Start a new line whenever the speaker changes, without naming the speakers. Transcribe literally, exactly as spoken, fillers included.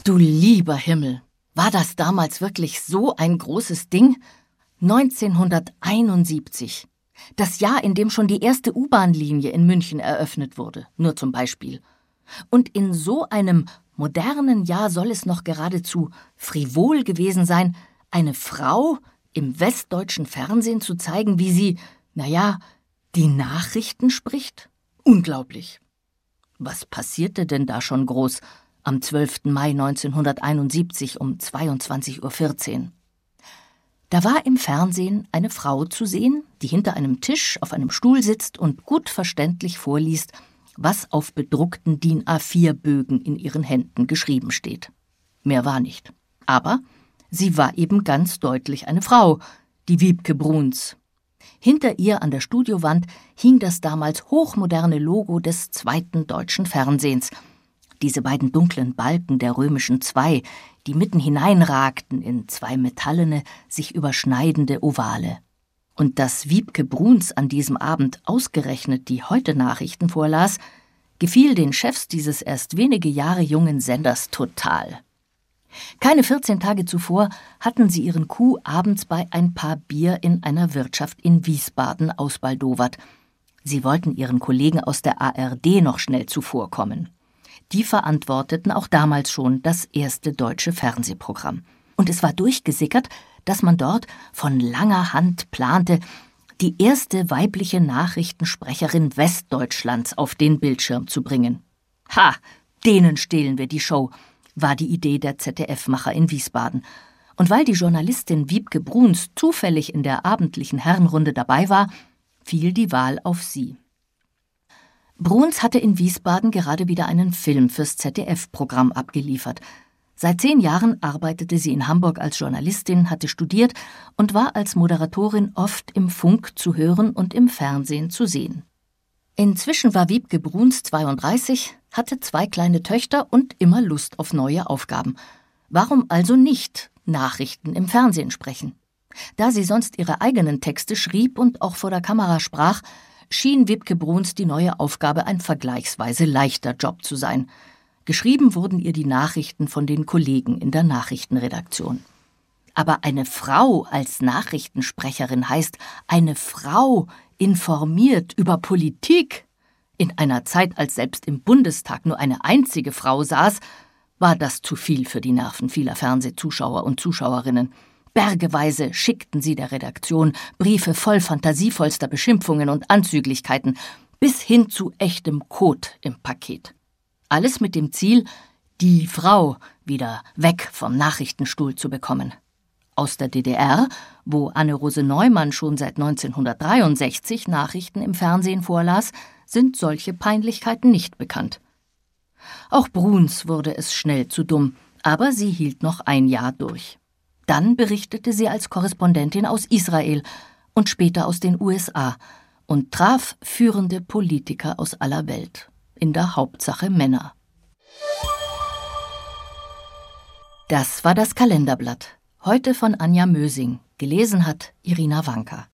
Du lieber Himmel, war das damals wirklich so ein großes Ding? neunzehnhunderteinundsiebzig, das Jahr, in dem schon die erste U-Bahn-Linie in München eröffnet wurde, nur zum Beispiel. Und in so einem modernen Jahr soll es noch geradezu frivol gewesen sein, eine Frau im westdeutschen Fernsehen zu zeigen, wie sie, naja, die Nachrichten spricht? Unglaublich. Was passierte denn da schon groß am zwölften Mai neunzehnhunderteinundsiebzig um zweiundzwanzig Uhr vierzehn? Da war im Fernsehen eine Frau zu sehen, die hinter einem Tisch auf einem Stuhl sitzt und gut verständlich vorliest, was auf bedruckten D I N A vier Bögen in ihren Händen geschrieben steht. Mehr war nicht. Aber sie war eben ganz deutlich eine Frau, die Wiebke Bruns. Hinter ihr an der Studiowand hing das damals hochmoderne Logo des zweiten deutschen Fernsehens. Diese beiden dunklen Balken der römischen Zwei, die mitten hineinragten in zwei metallene, sich überschneidende Ovale. Und dass Wiebke Bruns an diesem Abend ausgerechnet die Heute-Nachrichten vorlas, gefiel den Chefs dieses erst wenige Jahre jungen Senders total. Keine vierzehn Tage zuvor hatten sie ihren Coup abends bei ein paar Bier in einer Wirtschaft in Wiesbaden ausbaldowert. Sie wollten ihren Kollegen aus der A R D noch schnell zuvorkommen. Die verantworteten auch damals schon das erste deutsche Fernsehprogramm. Und es war durchgesickert, dass man dort von langer Hand plante, die erste weibliche Nachrichtensprecherin Westdeutschlands auf den Bildschirm zu bringen. Ha, denen stehlen wir die Show, war die Idee der Z D F-Macher in Wiesbaden. Und weil die Journalistin Wiebke Bruns zufällig in der abendlichen Herrenrunde dabei war, fiel die Wahl auf sie. Bruns hatte in Wiesbaden gerade wieder einen Film fürs Z D F-Programm abgeliefert. Seit zehn Jahren arbeitete sie in Hamburg als Journalistin, hatte studiert und war als Moderatorin oft im Funk zu hören und im Fernsehen zu sehen. Inzwischen war Wiebke Bruns zweiunddreißig, hatte zwei kleine Töchter und immer Lust auf neue Aufgaben. Warum also nicht Nachrichten im Fernsehen sprechen? Da sie sonst ihre eigenen Texte schrieb und auch vor der Kamera sprach, schien Wiebke Bruns die neue Aufgabe ein vergleichsweise leichter Job zu sein. Geschrieben wurden ihr die Nachrichten von den Kollegen in der Nachrichtenredaktion. Aber eine Frau als Nachrichtensprecherin heißt, eine Frau informiert über Politik. In einer Zeit, als selbst im Bundestag nur eine einzige Frau saß, war das zu viel für die Nerven vieler Fernsehzuschauer und Zuschauerinnen. Bergeweise schickten sie der Redaktion Briefe voll fantasievollster Beschimpfungen und Anzüglichkeiten, bis hin zu echtem Kot im Paket. Alles mit dem Ziel, die Frau wieder weg vom Nachrichtenstuhl zu bekommen. Aus der D D R, wo Anne-Rose Neumann schon seit neunzehnhundertdreiundsechzig Nachrichten im Fernsehen vorlas, sind solche Peinlichkeiten nicht bekannt. Auch Bruns wurde es schnell zu dumm, aber sie hielt noch ein Jahr durch. Dann berichtete sie als Korrespondentin aus Israel und später aus den U S A und traf führende Politiker aus aller Welt, in der Hauptsache Männer. Das war das Kalenderblatt, heute von Anja Mösing, gelesen hat Irina Wanka.